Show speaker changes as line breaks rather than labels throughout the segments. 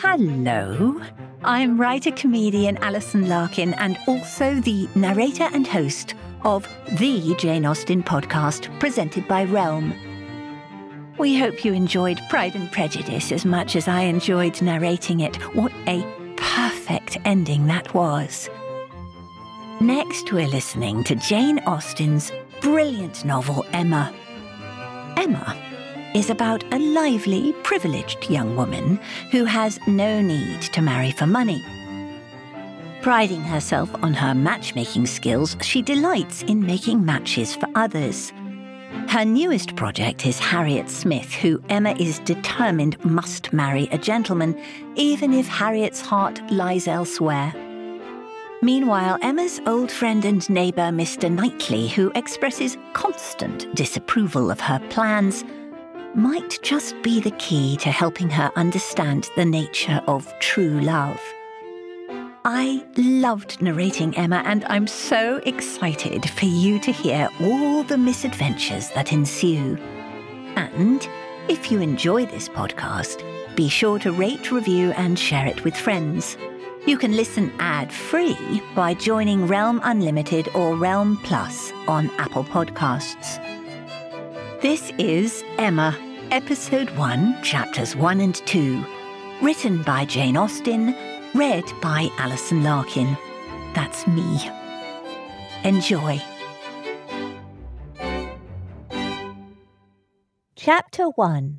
Hello, I'm writer-comedian Alison Larkin and also the narrator and host of the Jane Austen podcast presented by Realm. We hope you enjoyed Pride and Prejudice as much as I enjoyed narrating it. What a perfect ending that was. Next, we're listening to Jane Austen's brilliant novel, Emma. Emma is about a lively, privileged young woman who has no need to marry for money. Priding herself on her matchmaking skills, she delights in making matches for others. Her newest project is Harriet Smith, who Emma is determined must marry a gentleman, even if Harriet's heart lies elsewhere. Meanwhile, Emma's old friend and neighbour, Mr. Knightley, who expresses constant disapproval of her plans, might just be the key to helping her understand the nature of true love. I loved narrating Emma, and I'm so excited for you to hear all the misadventures that ensue. And if you enjoy this podcast, be sure to rate, review, and share it with friends. You can listen ad-free by joining Realm Unlimited or Realm Plus on Apple Podcasts. This is Emma, Episode 1, Chapters 1 and 2, written by Jane Austen, read by Alison Larkin. That's me. Enjoy. Chapter 1.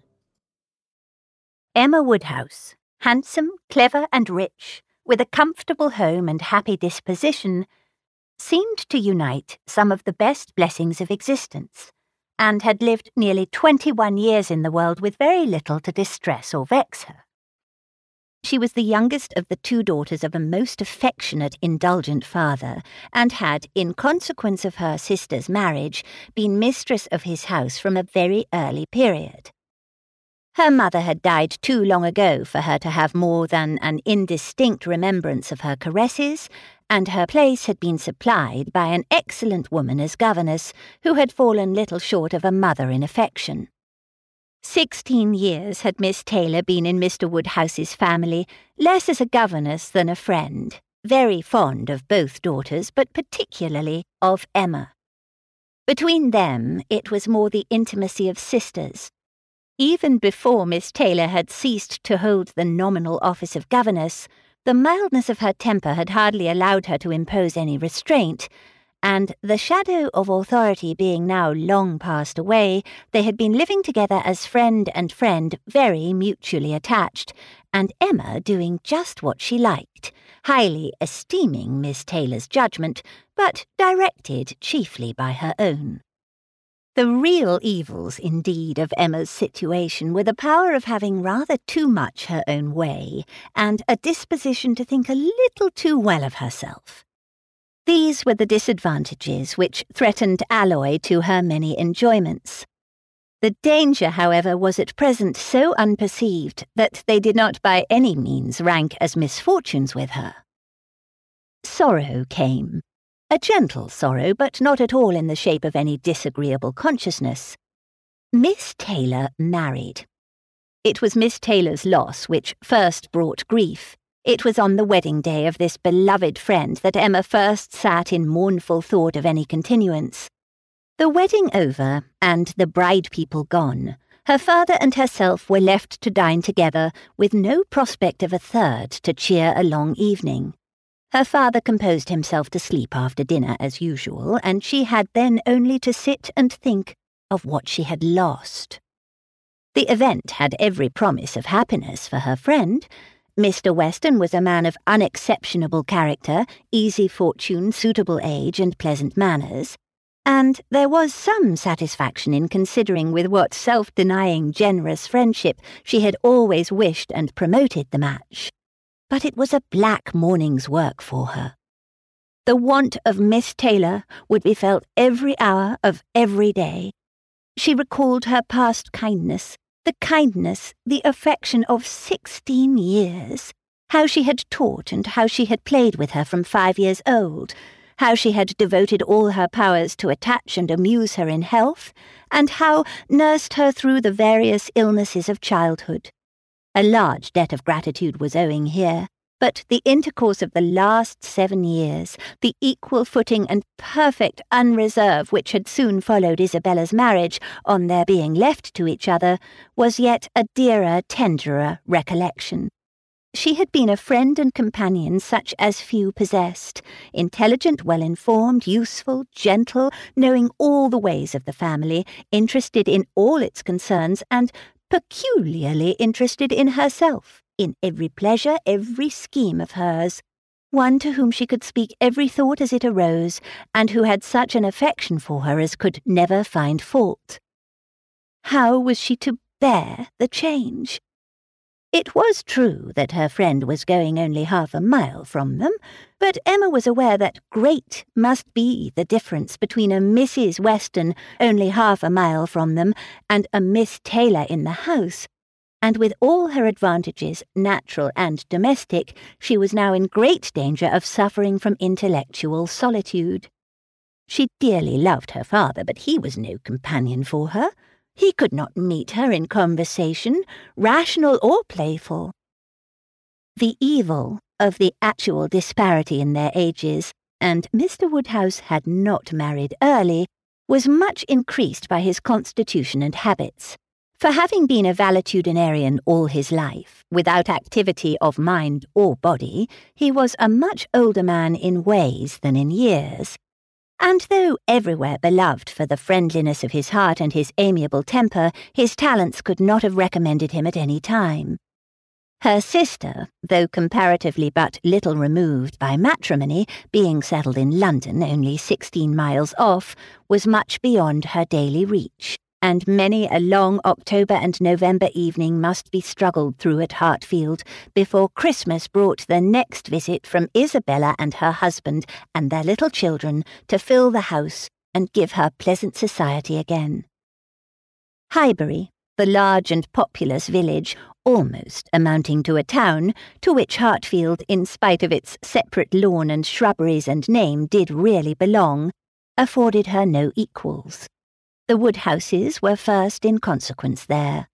Emma Woodhouse, handsome, clever and rich, with a comfortable home and happy disposition, seemed to unite some of the best blessings of existence, and had lived nearly 21 years in the world with very little to distress or vex her. She was the youngest of the two daughters of a most affectionate, indulgent father, and had, in consequence of her sister's marriage, been mistress of his house from a very early period. Her mother had died too long ago for her to have more than an indistinct remembrance of her caresses, and her place had been supplied by an excellent woman as governess who had fallen little short of a mother in affection. 16 years had Miss Taylor been in Mr. Woodhouse's family, less as a governess than a friend, very fond of both daughters, but particularly of Emma. Between them, it was more the intimacy of sisters. Even before Miss Taylor had ceased to hold the nominal office of governess, the mildness of her temper had hardly allowed her to impose any restraint, and the shadow of authority being now long passed away, they had been living together as friend and friend, very mutually attached, and Emma doing just what she liked, highly esteeming Miss Taylor's judgment, but directed chiefly by her own. The real evils, indeed, of Emma's situation were the power of having rather too much her own way, and a disposition to think a little too well of herself. These were the disadvantages which threatened alloy to her many enjoyments. The danger, however, was at present so unperceived that they did not by any means rank as misfortunes with her. Sorrow came. A gentle sorrow, but not at all in the shape of any disagreeable consciousness. Miss Taylor married. It was Miss Taylor's loss which first brought grief. It was on the wedding day of this beloved friend that Emma first sat in mournful thought of any continuance. The wedding over, and the bride people gone, her father and herself were left to dine together, with no prospect of a third to cheer a long evening. Her father composed himself to sleep after dinner as usual, and she had then only to sit and think of what she had lost. The event had every promise of happiness for her friend. Mr. Weston was a man of unexceptionable character, easy fortune, suitable age, and pleasant manners, and there was some satisfaction in considering with what self-denying, generous friendship she had always wished and promoted the match. But it was a black morning's work for her. The want of Miss Taylor would be felt every hour of every day. She recalled her past kindness, the affection of 16 years, how she had taught and how she had played with her from 5 years old, how she had devoted all her powers to attach and amuse her in health, and how nursed her through the various illnesses of childhood. A large debt of gratitude was owing here, but the intercourse of the last 7 years, the equal footing and perfect unreserve which had soon followed Isabella's marriage on their being left to each other, was yet a dearer, tenderer recollection. She had been a friend and companion such as few possessed, intelligent, well-informed, useful, gentle, knowing all the ways of the family, interested in all its concerns, and peculiarly interested in herself, in every pleasure, every scheme of hers. One to whom she could speak every thought as it arose, and who had such an affection for her as could never find fault. How was she to bear the change? It was true that her friend was going only half a mile from them, but Emma was aware that great must be the difference between a Mrs. Weston only half a mile from them and a Miss Taylor in the house, and with all her advantages, natural and domestic, she was now in great danger of suffering from intellectual solitude. She dearly loved her father, but he was no companion for her. He could not meet her in conversation, rational or playful. The evil of the actual disparity in their ages, and Mr. Woodhouse had not married early, was much increased by his constitution and habits. For having been a valetudinarian all his life, without activity of mind or body, he was a much older man in ways than in years. And though everywhere beloved for the friendliness of his heart and his amiable temper, his talents could not have recommended him at any time. Her sister, though comparatively but little removed by matrimony, being settled in London only 16 miles off, was much beyond her daily reach, and many a long October and November evening must be struggled through at Hartfield before Christmas brought the next visit from Isabella and her husband and their little children to fill the house and give her pleasant society again. Highbury, the large and populous village, almost amounting to a town, to which Hartfield, in spite of its separate lawn and shrubberies and name, did really belong, afforded her no equals. The Woodhouses were first in consequence there.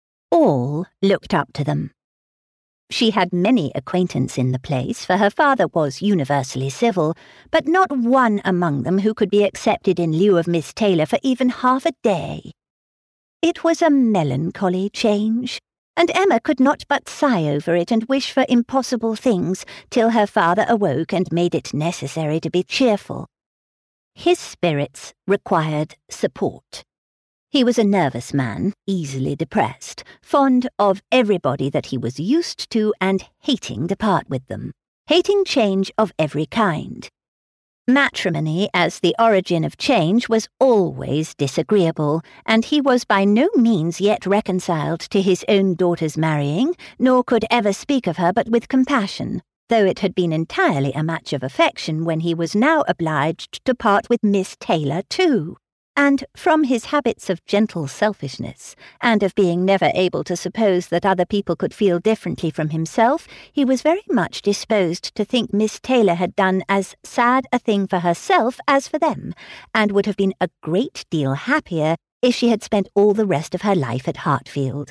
All looked up to them. She had many acquaintance in the place, for her father was universally civil, but not one among them who could be accepted in lieu of Miss Taylor for even half a day. It was a melancholy change, and Emma could not but sigh over it and wish for impossible things till her father awoke and made it necessary to be cheerful. His spirits required support. He was a nervous man, easily depressed, fond of everybody that he was used to and hating to part with them, hating change of every kind. Matrimony as the origin of change was always disagreeable, and he was by no means yet reconciled to his own daughter's marrying, nor could ever speak of her but with compassion, though it had been entirely a match of affection when he was now obliged to part with Miss Taylor too. And from his habits of gentle selfishness, and of being never able to suppose that other people could feel differently from himself, he was very much disposed to think Miss Taylor had done as sad a thing for herself as for them, and would have been a great deal happier if she had spent all the rest of her life at Hartfield.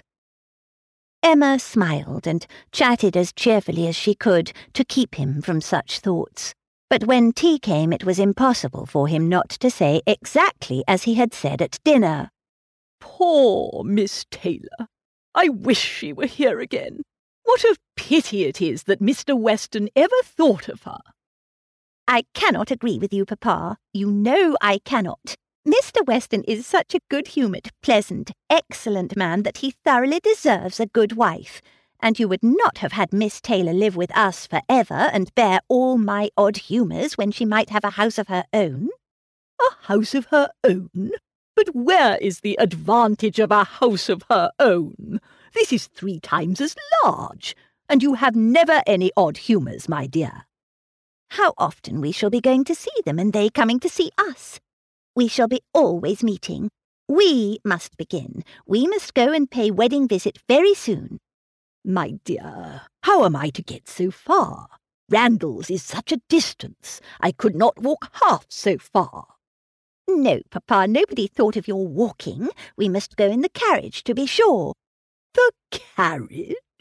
Emma smiled and chatted as cheerfully as she could to keep him from such thoughts. But when tea came, it was impossible for him not to say exactly as he had said at dinner.
"Poor Miss Taylor! I wish she were here again. What a pity it is that Mr. Weston ever thought of her."
"I cannot agree with you, Papa. You know I cannot. Mr. Weston is such a good-humoured, pleasant, excellent man that he thoroughly deserves a good wife, and you would not have had Miss Taylor live with us for ever and bear all my odd humours when she might have a house of her own."
"A house of her own? But where is the advantage of a house of her own? This is 3 times as large, and you have never any odd humours, my dear."
"How often we shall be going to see them, and they coming to see us. We shall be always meeting. We must begin. We must go and pay wedding visit very soon."
"My dear, how am I to get so far? Randalls is such a distance. I could not walk half so far."
"No, Papa, nobody thought of your walking. We must go in the carriage, to be sure."
"The carriage?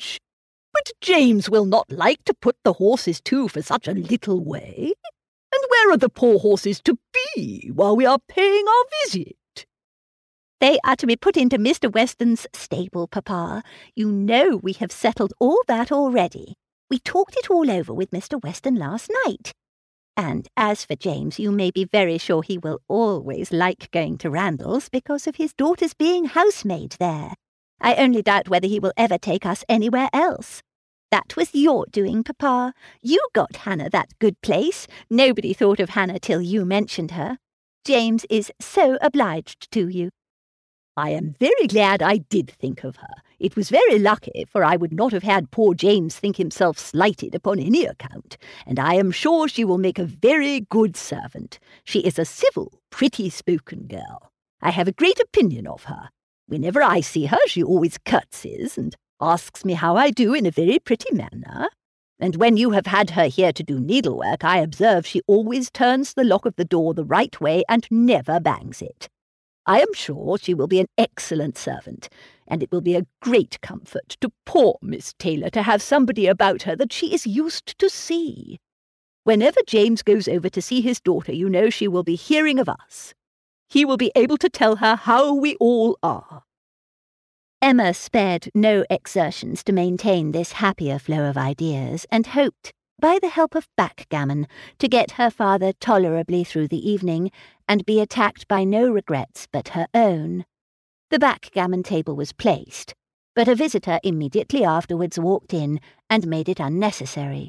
carriage. But James will not like to put the horses to for such a little way. And where are the poor horses to be while we are paying our visit?
They are to be put into Mr. Weston's stable, Papa. You know we have settled all that already. We talked it all over with Mr. Weston last night. And as for James, you may be very sure he will always like going to Randalls because of his daughter's being housemaid there. I only doubt whether he will ever take us anywhere else. That was your doing, Papa. You got Hannah that good place. Nobody thought of Hannah till you mentioned her. James is so obliged to you.
I am very glad I did think of her. It was very lucky, for I would not have had poor James think himself slighted upon any account, and I am sure she will make a very good servant. She is a civil, pretty-spoken girl. I have a great opinion of her. Whenever I see her, she always curtsies and asks me how I do in a very pretty manner. And when you have had her here to do needlework, I observe she always turns the lock of the door the right way and never bangs it. I am sure she will be an excellent servant, and it will be a great comfort to poor Miss Taylor to have somebody about her that she is used to see. Whenever James goes over to see his daughter, you know she will be hearing of us. He will be able to tell her how we all are.
Emma spared no exertions to maintain this happier flow of ideas, and hoped, by the help of backgammon, to get her father tolerably through the evening, and be attacked by no regrets but her own. The backgammon table was placed, but a visitor immediately afterwards walked in and made it unnecessary.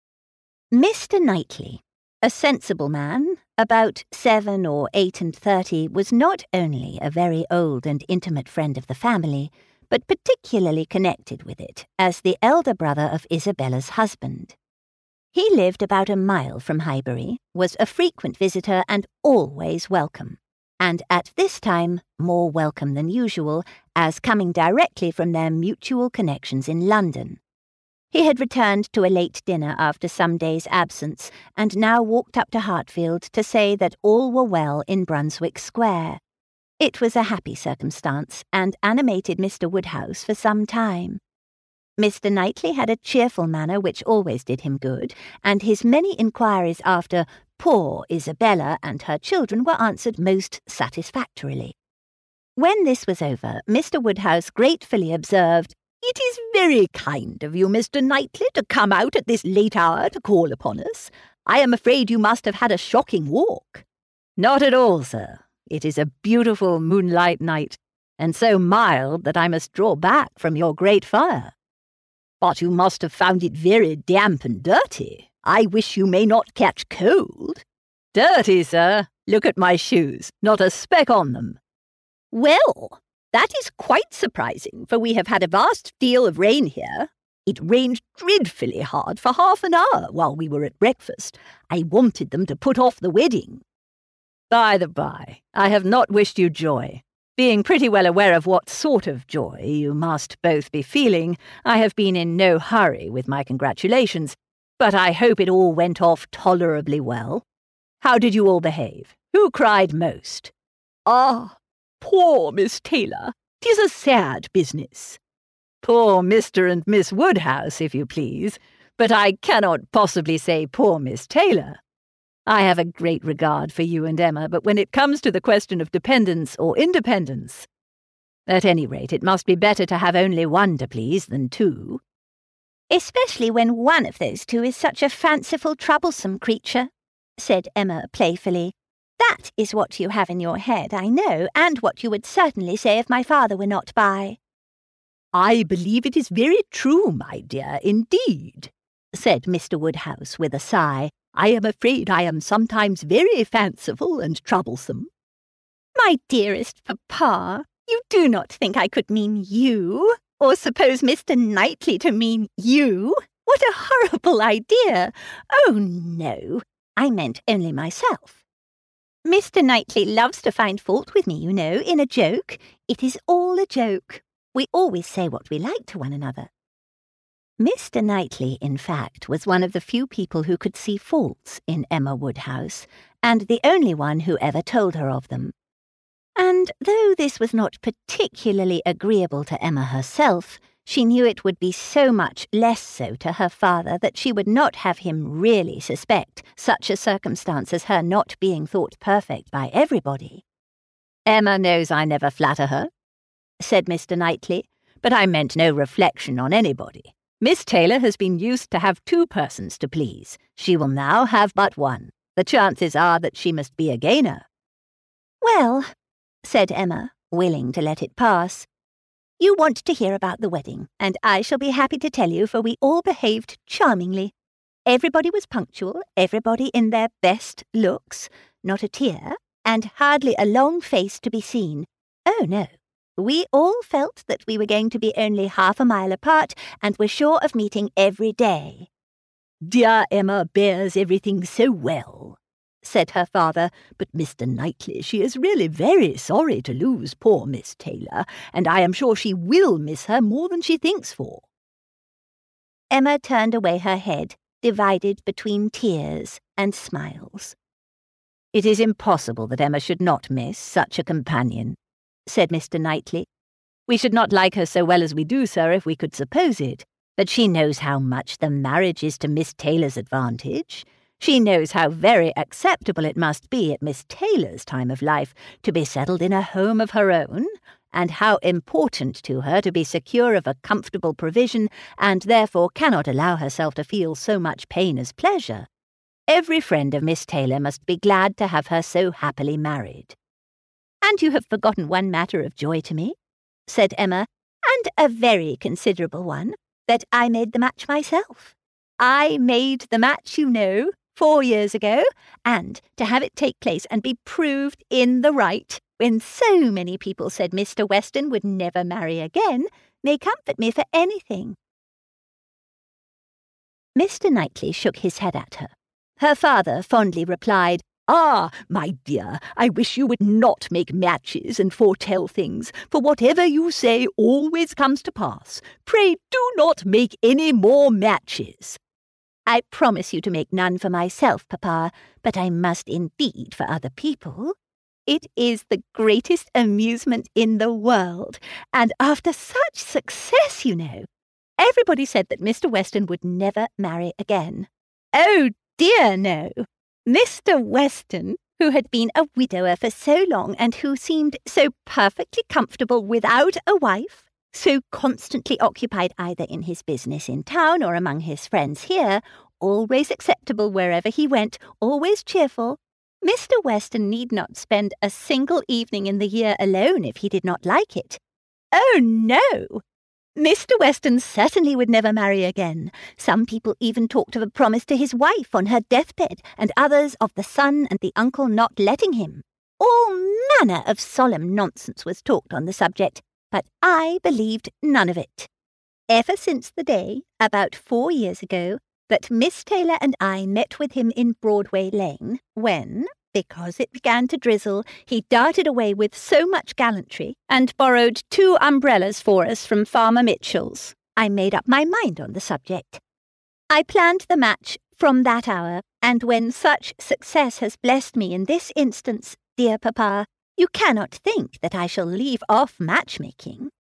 Mr. Knightley, a sensible man, about 7 or 38, was not only a very old and intimate friend of the family, but particularly connected with it as the elder brother of Isabella's husband. He lived about a mile from Highbury, was a frequent visitor and always welcome, and at this time more welcome than usual, as coming directly from their mutual connections in London. He had returned to a late dinner after some days' absence, and now walked up to Hartfield to say that all were well in Brunswick Square. It was a happy circumstance, and animated Mr. Woodhouse for some time. Mr. Knightley had a cheerful manner which always did him good, and his many inquiries after poor Isabella and her children were answered most satisfactorily. When this was over, Mr. Woodhouse gratefully observed,
"It is very kind of you, Mr. Knightley, to come out at this late hour to call upon us. I am afraid you must have had a shocking walk."
"Not at all, sir. It is a beautiful moonlight night, and so mild that I must draw back from your great fire."
"But you must have found it very damp and dirty. I wish you may not catch cold."
"Dirty, sir? Look at my shoes. Not a speck on them."
"Well, that is quite surprising, for we have had a vast deal of rain here. It rained dreadfully hard for half an hour while we were at breakfast. I wanted them to put off the wedding."
"By the by, I have not wished you joy. Being pretty well aware of what sort of joy you must both be feeling, I have been in no hurry with my congratulations, but I hope it all went off tolerably well. How did you all behave? Who cried most?"
"Ah, poor Miss Taylor. 'Tis a sad business."
"Poor Mr. and Miss Woodhouse, if you please, but I cannot possibly say poor Miss Taylor. I have a great regard for you and Emma, but when it comes to the question of dependence or independence, at any rate, it must be better to have only one to please than two."
"Especially when one of those two is such a fanciful, troublesome creature," said Emma playfully. "That is what you have in your head, I know, and what you would certainly say if my father were not by."
"I believe it is very true, my dear, indeed," said Mr. Woodhouse with a sigh. "I am afraid I am sometimes very fanciful and troublesome."
"My dearest Papa, you do not think I could mean you, or suppose Mr. Knightley to mean you? What a horrible idea! Oh, no, I meant only myself. Mr. Knightley loves to find fault with me, you know, in a joke. It is all a joke. We always say what we like to one another." Mr. Knightley, in fact, was one of the few people who could see faults in Emma Woodhouse, and the only one who ever told her of them. And though this was not particularly agreeable to Emma herself, She knew it would be so much less so to her father that she would not have him really suspect such a circumstance as her not being thought perfect by everybody.
"Emma knows I never flatter her," said Mr. Knightley, "but I meant no reflection on anybody. Miss Taylor has been used to have 2 persons to please. She will now have but 1. The chances are that she must be a gainer."
"Well," said Emma, willing to let it pass, "you want to hear about the wedding, and I shall be happy to tell you, for we all behaved charmingly. Everybody was punctual, everybody in their best looks, not a tear, and hardly a long face to be seen. Oh, no. We all felt that we were going to be only half a mile apart, and were sure of meeting every day."
"Dear Emma bears everything so well," said her father, "but Mr. Knightley, she is really very sorry to lose poor Miss Taylor, and I am sure she will miss her more than she thinks for."
Emma turned away her head, divided between tears and smiles.
"It is impossible that Emma should not miss such a companion," said Mr. Knightley. "We should not like her so well as we do, sir, if we could suppose it. But she knows how much the marriage is to Miss Taylor's advantage. She knows how very acceptable it must be at Miss Taylor's time of life to be settled in a home of her own, and how important to her to be secure of a comfortable provision, and therefore cannot allow herself to feel so much pain as pleasure. Every friend of Miss Taylor must be glad to have her so happily married."
"And you have forgotten one matter of joy to me," said Emma, "and a very considerable one, that I made the match myself. I made the match, you know, 4 years ago, and to have it take place and be proved in the right, when so many people said Mr. Weston would never marry again, may comfort me for anything." Mr. Knightley shook his head at her. Her father fondly replied,
"Ah, my dear, I wish you would not make matches and foretell things, for whatever you say always comes to pass. Pray do not make any more matches."
"I promise you to make none for myself, Papa, but I must indeed for other people. It is the greatest amusement in the world, and after such success, you know. Everybody said that Mr. Weston would never marry again. Oh, dear, no. Mr. Weston, who had been a widower for so long and who seemed so perfectly comfortable without a wife, so constantly occupied either in his business in town or among his friends here, always acceptable wherever he went, always cheerful. Mr. Weston need not spend a single evening in the year alone if he did not like it. Oh, no! Mr. Weston certainly would never marry again. Some people even talked of a promise to his wife on her deathbed, and others of the son and the uncle not letting him. All manner of solemn nonsense was talked on the subject, but I believed none of it. Ever since the day, about 4 years ago, that Miss Taylor and I met with him in Broadway Lane, when, because it began to drizzle, he darted away with so much gallantry and borrowed 2 umbrellas for us from Farmer Mitchell's, I made up my mind on the subject. I planned the match from that hour, and when such success has blessed me in this instance, dear Papa, you cannot think that I shall leave off matchmaking."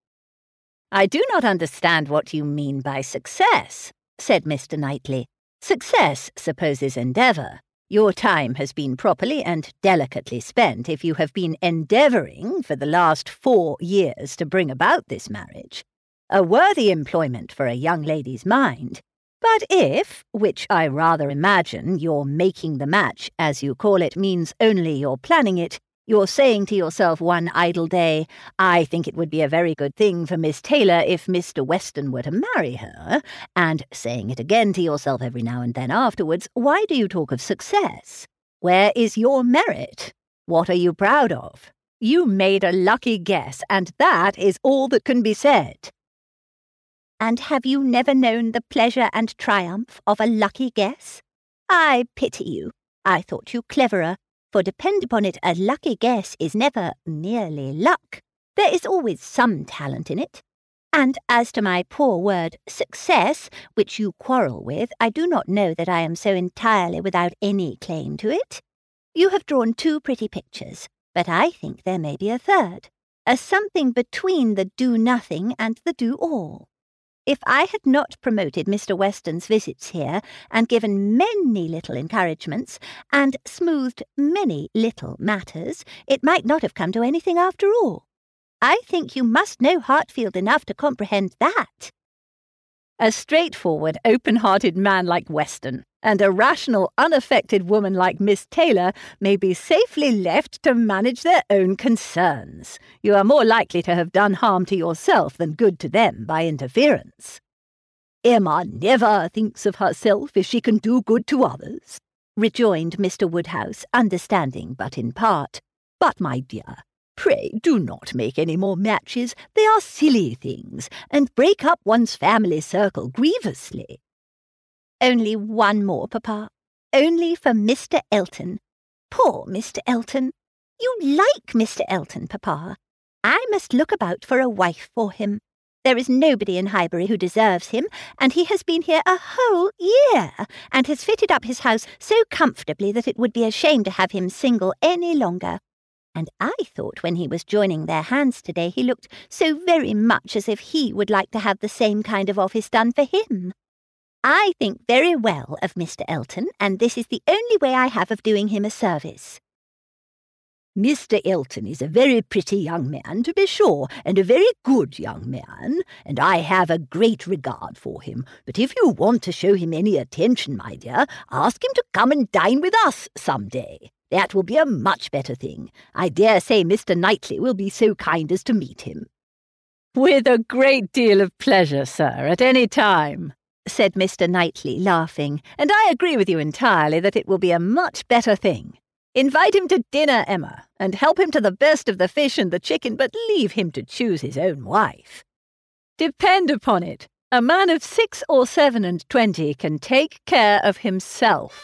"I do not understand what you mean by success," said Mr. Knightley. "Success supposes endeavour. Your time has been properly and delicately spent if you have been endeavouring for the last 4 years to bring about this marriage. A worthy employment for a young lady's mind. But if, which I rather imagine, your making the match, as you call it, means only your planning it, you're saying to yourself one idle day, 'I think it would be a very good thing for Miss Taylor if Mr. Weston were to marry her,' and saying it again to yourself every now and then afterwards, why do you talk of success? Where is your merit? What are you proud of? You made a lucky guess, and that is all that can be said."
"And have you never known the pleasure and triumph of a lucky guess? I pity you. I thought you cleverer. For depend upon it, a lucky guess is never merely luck. There is always some talent in it. And as to my poor word success, which you quarrel with, I do not know that I am so entirely without any claim to it. You have drawn 2 pretty pictures, but I think there may be a third, a something between the do-nothing and the do-all. If I had not promoted Mr. Weston's visits here and given many little encouragements and smoothed many little matters, it might not have come to anything after all. I think you must know Hartfield enough to comprehend that.
A straightforward, open-hearted man like Weston and a rational, unaffected woman like Miss Taylor may be safely left to manage their own concerns. You are more likely to have done harm to yourself than good to them by interference.
Emma never thinks of herself if she can do good to others,
rejoined Mr. Woodhouse, understanding but in part.
But, my dear, pray do not make any more matches. They are silly things, and break up one's family circle grievously.
Only one more, Papa. Only for Mr. Elton. Poor Mr. Elton. You like Mr. Elton, Papa. I must look about for a wife for him. There is nobody in Highbury who deserves him, and he has been here a whole year, and has fitted up his house so comfortably that it would be a shame to have him single any longer. And I thought when he was joining their hands today he looked so very much as if he would like to have the same kind of office done for him. I think very well of Mr. Elton, and this is the only way I have of doing him a service.
Mr. Elton is a very pretty young man, to be sure, and a very good young man, and I have a great regard for him. But if you want to show him any attention, my dear, ask him to come and dine with us some day. That will be a much better thing. I dare say Mr. Knightley will be so kind as to meet him.
With a great deal of pleasure, sir, at any time, said Mr. Knightley, laughing, and I agree with you entirely that it will be a much better thing. Invite him to dinner, Emma, and help him to the best of the fish and the chicken, but leave him to choose his own wife. Depend upon it, a man of 6 or 7 and 20 can take care of himself.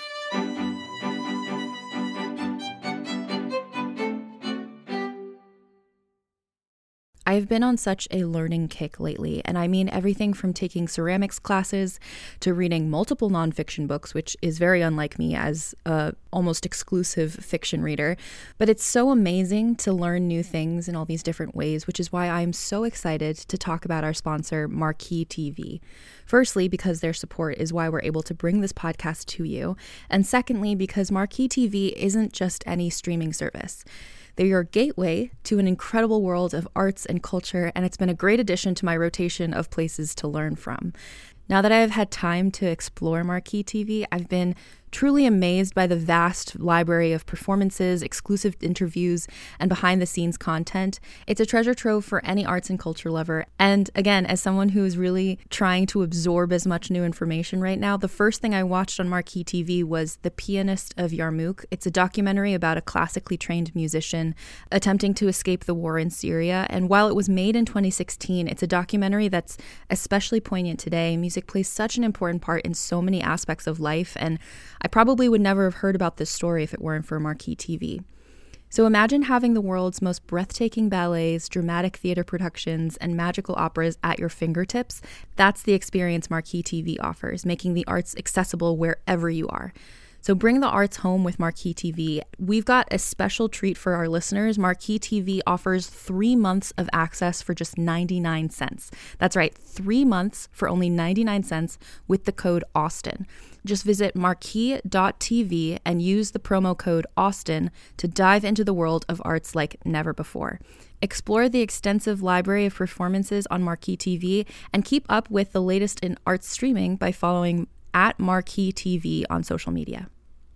I've been on such a learning kick lately, and I mean everything from taking ceramics classes to reading multiple nonfiction books, which is very unlike me as a almost exclusive fiction reader. But it's so amazing to learn new things in all these different ways, which is why I'm so excited to talk about our sponsor, Marquee TV. Firstly, because their support is why we're able to bring this podcast to you. And secondly, because Marquee TV isn't just any streaming service. They're your gateway to an incredible world of arts and culture, and it's been a great addition to my rotation of places to learn from. Now that I have had time to explore Marquee TV, I've been truly amazed by the vast library of performances, exclusive interviews, and behind-the-scenes content. It's a treasure trove for any arts and culture lover. And again, as someone who is really trying to absorb as much new information right now, the first thing I watched on Marquee TV was The Pianist of Yarmouk. It's a documentary about a classically trained musician attempting to escape the war in Syria. And while it was made in 2016, it's a documentary that's especially poignant today. Music plays such an important part in so many aspects of life, and I probably would never have heard about this story if it weren't for Marquee TV. So imagine having the world's most breathtaking ballets, dramatic theater productions, and magical operas at your fingertips. That's the experience Marquee TV offers, making the arts accessible wherever you are. So bring the arts home with Marquee TV. We've got a special treat for our listeners. Marquee TV offers 3 months of access for just 99 cents. That's right, 3 months for only 99 cents with the code Austin. Just visit marquee.tv and use the promo code Austin to dive into the world of arts like never before. Explore the extensive library of performances on Marquee TV and keep up with the latest in arts streaming by following @Marquee TV on social media.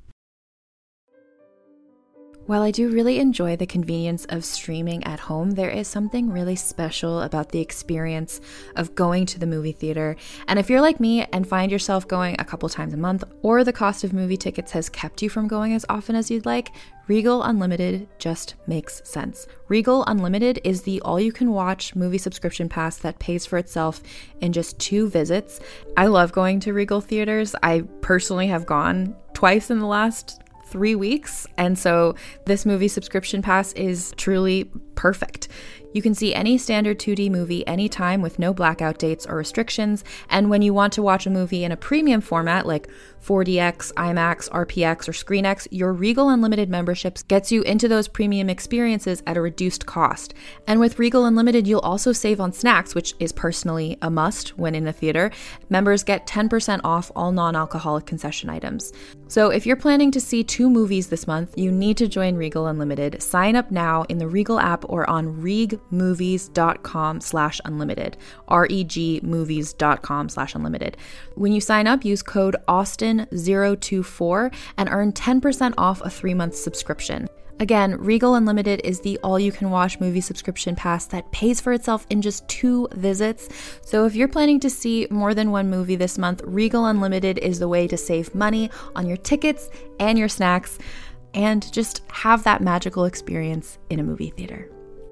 While I do really enjoy the convenience of streaming at home, there is something really special about the experience of going to the movie theater. And if you're like me and find yourself going a couple times a month, or the cost of movie tickets has kept you from going as often as you'd like, Regal Unlimited just makes sense. Regal Unlimited is the all-you-can-watch movie subscription pass that pays for itself in just 2 visits. I love going to Regal theaters. I personally have gone twice in the last 3 weeks, and so this movie subscription pass is truly perfect. You can see any standard 2D movie anytime with no blackout dates or restrictions, and when you want to watch a movie in a premium format like 4DX, IMAX, RPX, or ScreenX, your Regal Unlimited memberships gets you into those premium experiences at a reduced cost. And with Regal Unlimited, you'll also save on snacks, which is personally a must when in the theater. Members get 10% off all non-alcoholic concession items. So if you're planning to see 2 movies this month, you need to join Regal Unlimited. Sign up now in the Regal app or on regmovies.com/unlimited. regmovies.com/unlimited. When you sign up, use code AUSTIN024 and earn 10% off a 3-month subscription. Again, Regal Unlimited is the all-you-can-watch movie subscription pass that pays for itself in just 2 visits. So if you're planning to see more than 1 movie this month, Regal Unlimited is the way to save money on your tickets and your snacks and just have that magical experience in a movie theater.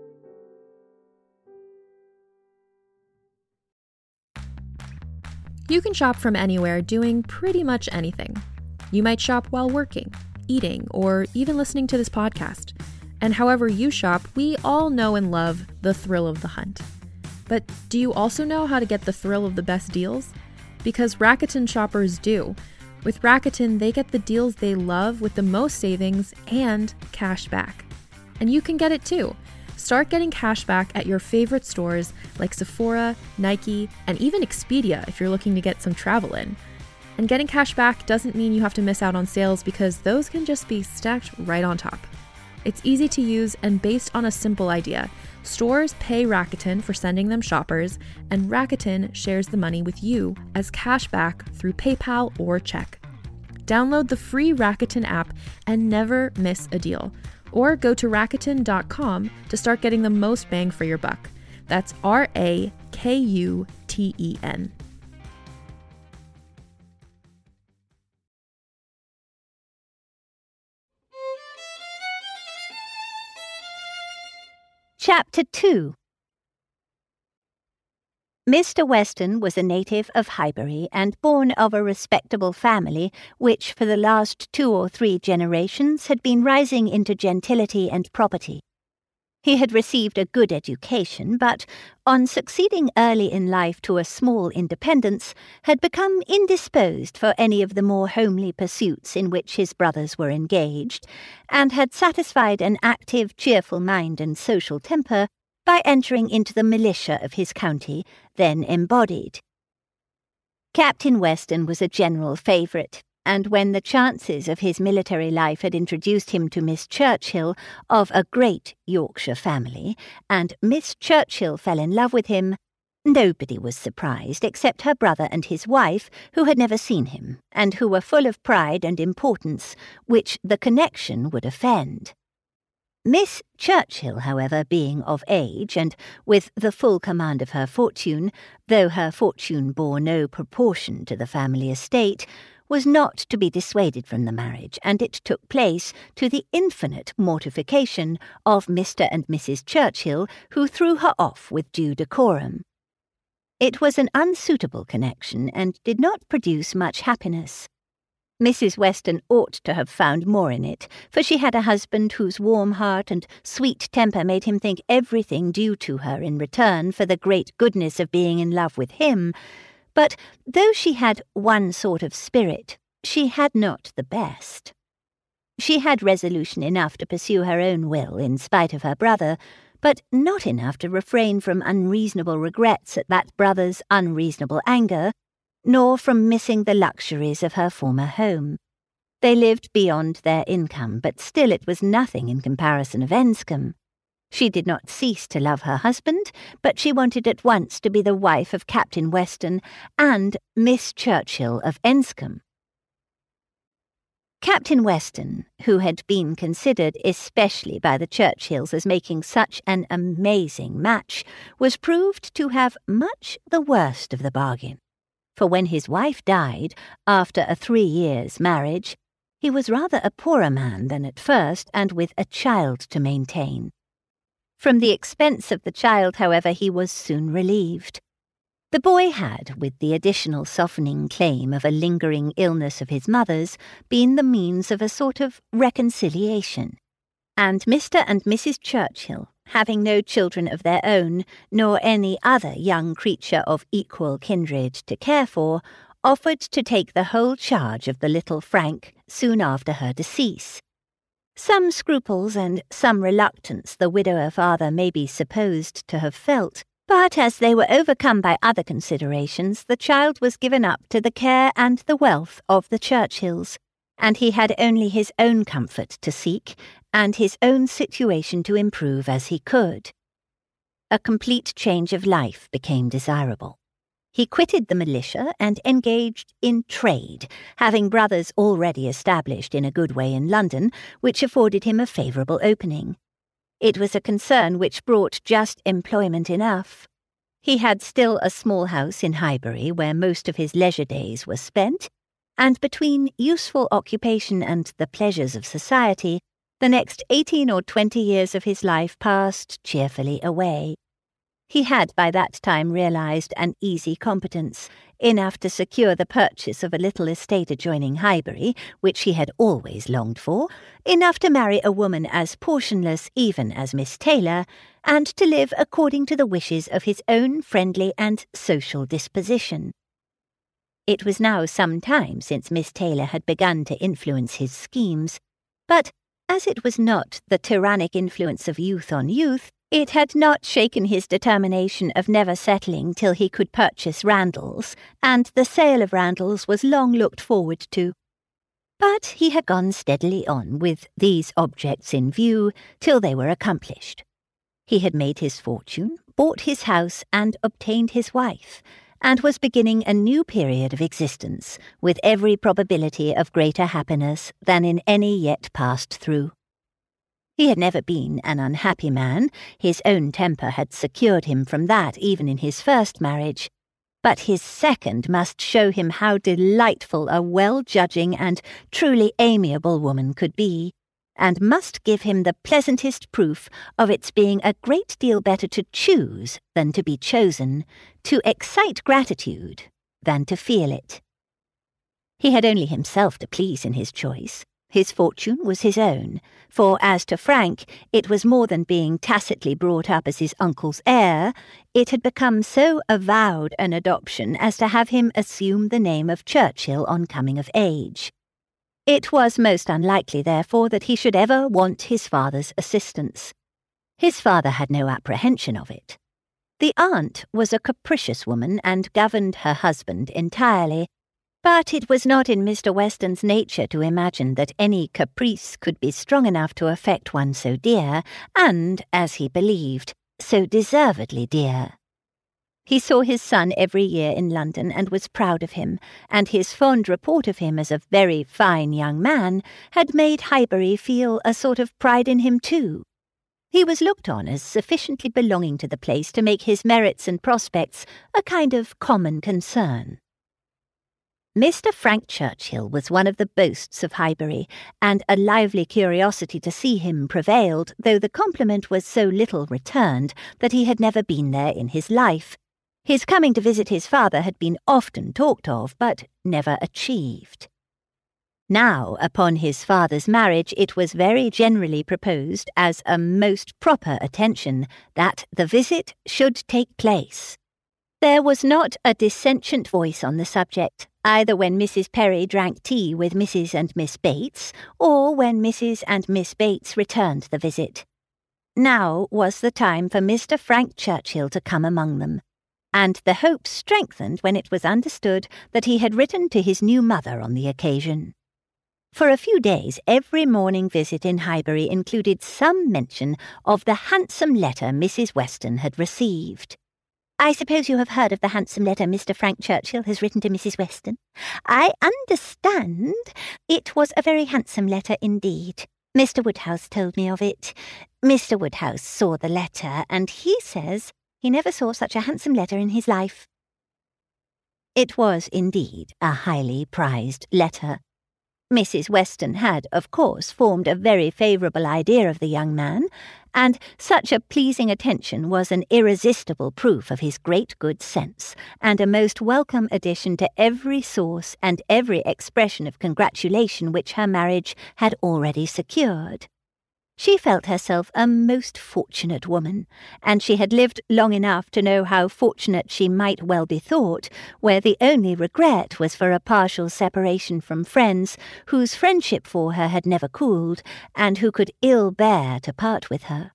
You can shop from anywhere doing pretty much anything. You might shop while working, eating, or even listening to this podcast. And however you shop, we all know and love the thrill of the hunt. But do you also know how to get the thrill of the best deals? Because Rakuten shoppers do. With Rakuten, they get the deals they love with the most savings and cash back. And you can get it too. Start getting cash back at your favorite stores like Sephora, Nike, and even Expedia if you're looking to get some travel in. And getting cash back doesn't mean you have to miss out on sales because those can just be stacked right on top. It's easy to use and based on a simple idea. Stores pay Rakuten for sending them shoppers, and Rakuten shares the money with you as cash back through PayPal or check. Download the free Rakuten app and never miss a deal. Or go to Rakuten.com to start getting the most bang for your buck. That's RAKUTEN.
Chapter 2. Mr. Weston was a native of Highbury and born of a respectable family which for the last 2 or 3 generations had been rising into gentility and property. He had received a good education, but, on succeeding early in life to a small independence, had become indisposed for any of the more homely pursuits in which his brothers were engaged, and had satisfied an active, cheerful mind and social temper by entering into the militia of his county, then embodied. Captain Weston was a general favourite, and when the chances of his military life had introduced him to Miss Churchill, of a great Yorkshire family, and Miss Churchill fell in love with him, nobody was surprised except her brother and his wife, who had never seen him, and who were full of pride and importance, which the connection would offend. Miss Churchill, however, being of age, and with the full command of her fortune, though her fortune bore no proportion to the family estate, was not to be dissuaded from the marriage, and it took place to the infinite mortification of Mr. and Mrs. Churchill, who threw her off with due decorum. It was an unsuitable connection, and did not produce much happiness. Mrs. Weston ought to have found more in it, for she had a husband whose warm heart and sweet temper made him think everything due to her in return for the great goodness of being in love with him. But though she had one sort of spirit, she had not the best. She had resolution enough to pursue her own will in spite of her brother, but not enough to refrain from unreasonable regrets at that brother's unreasonable anger, nor from missing the luxuries of her former home. They lived beyond their income, but still it was nothing in comparison of Enscombe. She did not cease to love her husband, but she wanted at once to be the wife of Captain Weston and Miss Churchill of Enscombe. Captain Weston, who had been considered especially by the Churchills as making such an amazing match, was proved to have much the worst of the bargain. For when his wife died, after a 3 years' marriage, he was rather a poorer man than at first, and with a child to maintain. From the expense of the child, however, he was soon relieved. The boy had, with the additional softening claim of a lingering illness of his mother's, been the means of a sort of reconciliation, and Mr. and Mrs. Churchill, having no children of their own, nor any other young creature of equal kindred to care for, offered to take the whole charge of the little Frank soon after her decease. Some scruples and some reluctance the widower father may be supposed to have felt, but as they were overcome by other considerations, the child was given up to the care and the wealth of the Churchills, and he had only his own comfort to seek, and his own situation to improve as he could. A complete change of life became desirable. He quitted the militia and engaged in trade, having brothers already established in a good way in London, which afforded him a favourable opening. It was a concern which brought just employment enough. He had still a small house in Highbury where most of his leisure days were spent, and between useful occupation and the pleasures of society, the next 18 or 20 years of his life passed cheerfully away. He had by that time realised an easy competence, enough to secure the purchase of a little estate adjoining Highbury, which he had always longed for, enough to marry a woman as portionless even as Miss Taylor, and to live according to the wishes of his own friendly and social disposition. It was now some time since Miss Taylor had begun to influence his schemes, but as it was not the tyrannic influence of youth on youth, it had not shaken his determination of never settling till he could purchase Randalls, and the sale of Randalls was long looked forward to. But he had gone steadily on with these objects in view till they were accomplished. He had made his fortune, bought his house, and obtained his wife, and was beginning a new period of existence, with every probability of greater happiness than in any yet passed through. He had never been an unhappy man. His own temper had secured him from that even in his first marriage. But his second must show him how delightful a well-judging and truly amiable woman could be, and must give him the pleasantest proof of its being a great deal better to choose than to be chosen, to excite gratitude than to feel it. He had only himself to please in his choice. His fortune was his own, for as to Frank, it was more than being tacitly brought up as his uncle's heir. It had become so avowed an adoption as to have him assume the name of Churchill on coming of age. It was most unlikely, therefore, that he should ever want his father's assistance. His father had no apprehension of it. The aunt was a capricious woman and governed her husband entirely, but it was not in Mr. Weston's nature to imagine that any caprice could be strong enough to affect one so dear, and, as he believed, so deservedly dear. He saw his son every year in London and was proud of him, and his fond report of him as a very fine young man had made Highbury feel a sort of pride in him too. He was looked on as sufficiently belonging to the place to make his merits and prospects a kind of common concern. Mr. Frank Churchill was one of the boasts of Highbury, and a lively curiosity to see him prevailed, though the compliment was so little returned that he had never been there in his life. His coming to visit his father had been often talked of, but never achieved. Now, upon his father's marriage, it was very generally proposed as a most proper attention that the visit should take place. There was not a dissentient voice on the subject, either when Mrs. Perry drank tea with Mrs. and Miss Bates, or when Mrs. and Miss Bates returned the visit. Now was the time for Mr. Frank Churchill to come among them, and the hope strengthened when it was understood that he had written to his new mother on the occasion. For a few days, every morning visit in Highbury included some mention of the handsome letter Mrs. Weston had received. "I suppose you have heard of the handsome letter Mr. Frank Churchill has written to Mrs. Weston? I understand it was a very handsome letter indeed. Mr. Woodhouse told me of it. Mr. Woodhouse saw the letter, and he says he never saw such a handsome letter in his life." It was indeed a highly prized letter. Mrs. Weston had, of course, formed a very favourable idea of the young man, and such a pleasing attention was an irresistible proof of his great good sense, and a most welcome addition to every source and every expression of congratulation which her marriage had already secured. She felt herself a most fortunate woman, and she had lived long enough to know how fortunate she might well be thought, where the only regret was for a partial separation from friends whose friendship for her had never cooled, and who could ill bear to part with her.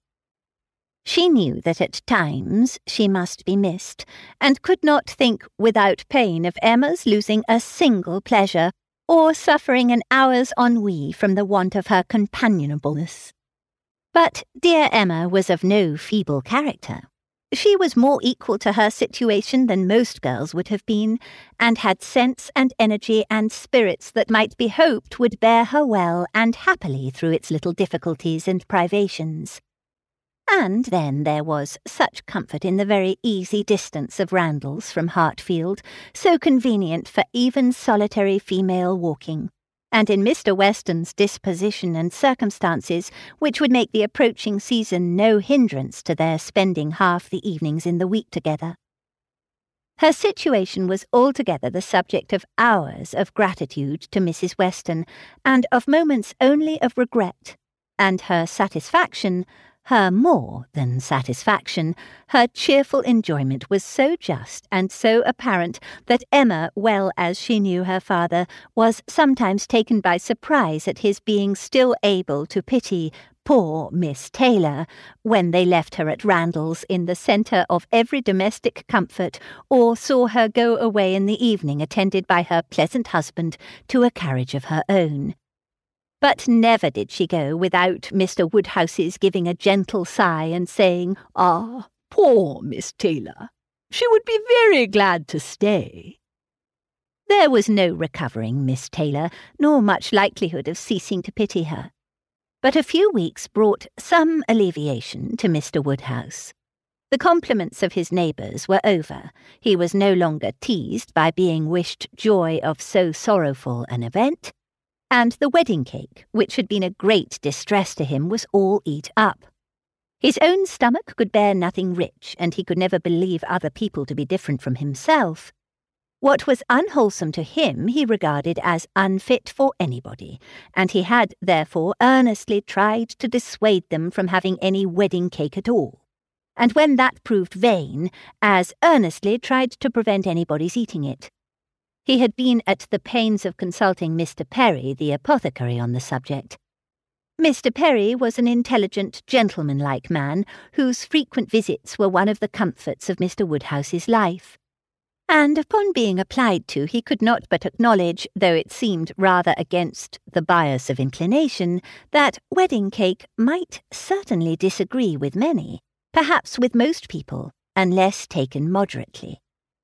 She knew that at times she must be missed, and could not think without pain of Emma's losing a single pleasure, or suffering an hour's ennui from the want of her companionableness. But dear Emma was of no feeble character. She was more equal to her situation than most girls would have been, and had sense and energy and spirits that might be hoped would bear her well and happily through its little difficulties and privations. And then there was such comfort in the very easy distance of Randalls from Hartfield, so convenient for even solitary female walking, and in Mr. Weston's disposition and circumstances, which would make the approaching season no hindrance to their spending half the evenings in the week together. Her situation was altogether the subject of hours of gratitude to Mrs. Weston, and of moments only of regret, and her satisfaction, her more than satisfaction, her cheerful enjoyment was so just and so apparent that Emma, well as she knew her father, was sometimes taken by surprise at his being still able to pity poor Miss Taylor when they left her at Randalls in the centre of every domestic comfort, or saw her go away in the evening attended by her pleasant husband to a carriage of her own. But never did she go without Mr. Woodhouse's giving a gentle sigh and saying,
"Ah, poor Miss Taylor. She would be very glad to stay."
There was no recovering Miss Taylor, nor much likelihood of ceasing to pity her. But a few weeks brought some alleviation to Mr. Woodhouse. The compliments of his neighbours were over. He was no longer teased by being wished joy of so sorrowful an event, and the wedding cake, which had been a great distress to him, was all eat up. His own stomach could bear nothing rich, and he could never believe other people to be different from himself. What was unwholesome to him he regarded as unfit for anybody, and he had, therefore, earnestly tried to dissuade them from having any wedding cake at all, and when that proved vain, as earnestly tried to prevent anybody's eating it. He had been at the pains of consulting Mr. Perry, the apothecary, on the subject. Mr. Perry was an intelligent, gentlemanlike man, whose frequent visits were one of the comforts of Mr. Woodhouse's life. And upon being applied to, he could not but acknowledge, though it seemed rather against the bias of inclination, that wedding cake might certainly disagree with many, perhaps with most people, unless taken moderately.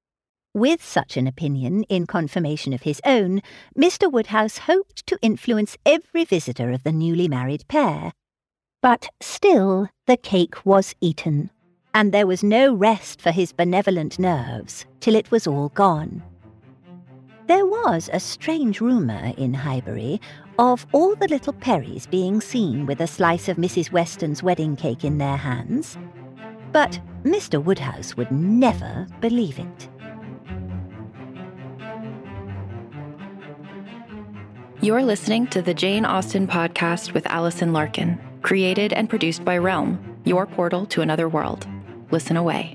With such an opinion, in confirmation of his own, Mr. Woodhouse hoped to influence every visitor of the newly married pair. But still the cake was eaten, and there was no rest for his benevolent nerves till it was all gone. There was a strange rumour in Highbury of all the little Perrys being seen with a slice of Mrs. Weston's wedding cake in their hands, but Mr. Woodhouse would never believe it.
You're listening to the Jane Austen podcast with Alison Larkin, created and produced by Realm, your portal to another world. Listen away.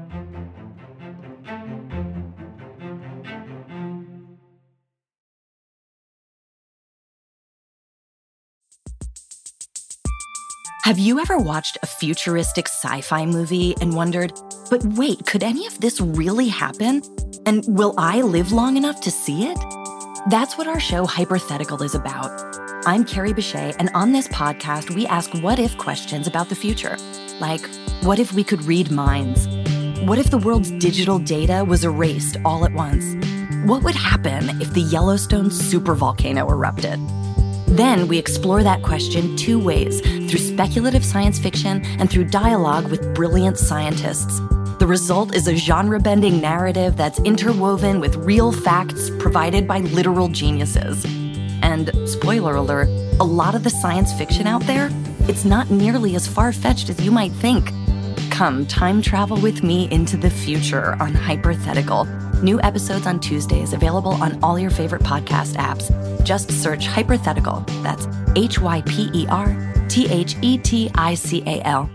Have you ever watched a futuristic sci-fi movie and wondered, but wait, could any of this really happen? And will I live long enough to see it? That's what our show Hypothetical is about. I'm Carrie Bechet, and on this podcast, we ask what-if questions about the future. Like, what if we could read minds? What if the world's digital data was erased all at once? What would happen if the Yellowstone supervolcano erupted? Then we explore that question two ways, through speculative science fiction and through dialogue with brilliant scientists. The result is a genre-bending narrative that's interwoven with real facts provided by literal geniuses. And, spoiler alert, a lot of the science fiction out there, it's not nearly as far-fetched as you might think. Come time travel with me into the future on Hypothetical. New episodes on Tuesdays, available on all your favorite podcast apps. Just search Hypothetical. That's Hyperthetical. THETICAL.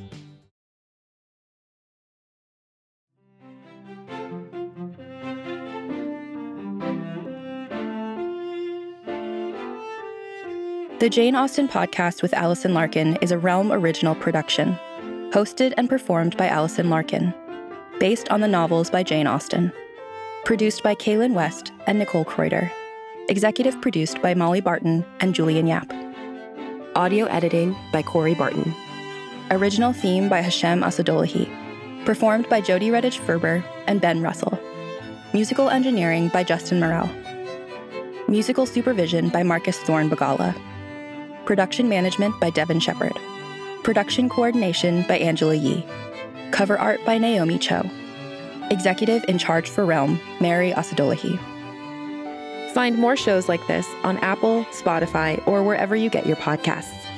The Jane Austen Podcast with Alison Larkin is a Realm original production, hosted and performed by Alison Larkin, based on the novels by Jane Austen. Produced by Kaylin West and Nicole Kreuter. Executive produced by Molly Barton and Julian Yap.
Audio editing by Corey Barton.
Original theme by Hashem Asadolahi. Performed by Jody Redditch Ferber and Ben Russell. Musical engineering by Justin Morrell. Musical supervision by Marcus Thorne Bagala. Production management by Devin Shepard. Production coordination by Angela Yee. Cover art by Naomi Cho. Executive in charge for Realm, Mary Asadolahi.
Find more shows like this on Apple, Spotify, or wherever you get your podcasts.